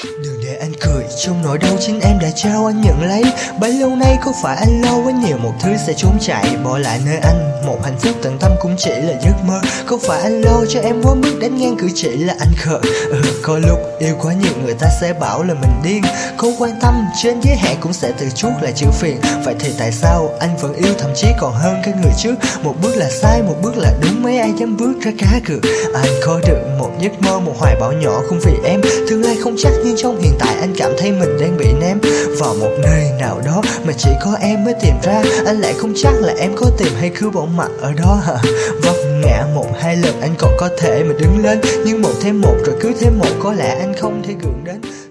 Đừng để anh cười trong nỗi đau chính em đã trao anh nhận lấy. Bấy lâu nay có phải anh lo quá nhiều một thứ sẽ trốn chạy bỏ lại nơi anh một hạnh phúc tận tâm cũng chỉ là giấc mơ. Có phải anh lo cho em quá mức đánh ngang cử chỉ là anh khờ. Có lúc yêu quá nhiều người ta sẽ bảo là mình điên, không quan tâm trên giới hạn cũng sẽ tự chuốc lại chữ phiền. Vậy thì tại sao anh vẫn yêu, thậm chí còn hơn cái người trước? Một bước là sai, một bước là đúng, mấy ai dám bước ra cá cược. Anh có được một giấc mơ, một hoài bão nhỏ không vì em. Tương lai không chắc nhưng trong hiện tại anh cảm thấy mình đang bị ném vào một nơi nào đó mà chỉ có em mới tìm ra. Anh lại không chắc là em có tìm hay cứ bỏ mặc ở đó hả? Vấp ngã một hai lần anh còn có thể mà đứng lên, nhưng một thêm một rồi cứ thêm một có lẽ anh không thể gượng đến.